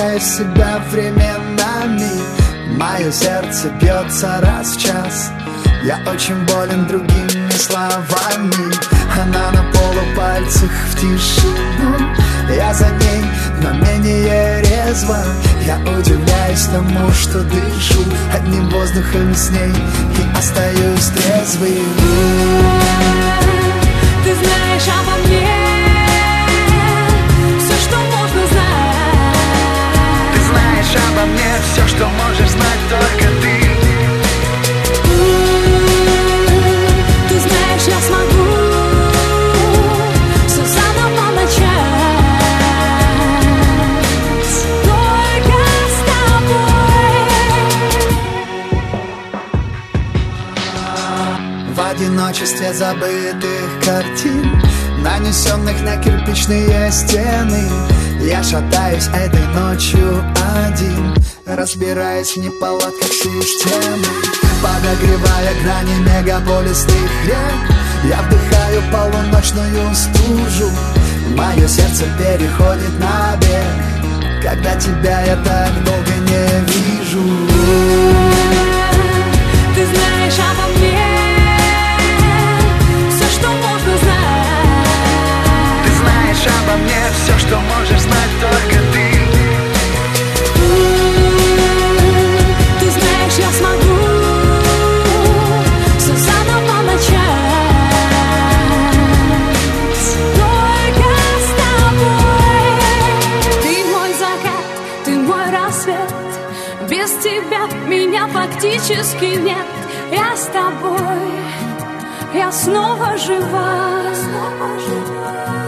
теряю себя временами. Мое сердце бьется раз в час. Я очень болен другими словами. Она на полупальцах в тишину. Я за ней, но менее резво. Я удивляюсь тому, что дышу одним воздухом с ней и остаюсь трезвым. Ты знаешь обо мне все, что можно знать. Ты знаешь обо мне все, что можешь знать только ты. Ты знаешь, я смогу все заново начать. Только с тобой. В одиночестве забытых картин, нанесенных на кирпичные стены, я шатаюсь этой ночью один, разбираясь в неполадках системы. Подогревая грани мегаполисных рек, я вдыхаю полуночную стужу. Мое сердце переходит на бег, когда тебя я так долго не вижу. Ты знаешь обо мне все, что можно знать. Ты знаешь обо мне все, что можешь знать только ты. Ты знаешь, я смогу все заново начать. Только с тобой. Ты мой закат, ты мой рассвет. Без тебя меня фактически нет. Я с тобой, я снова жива.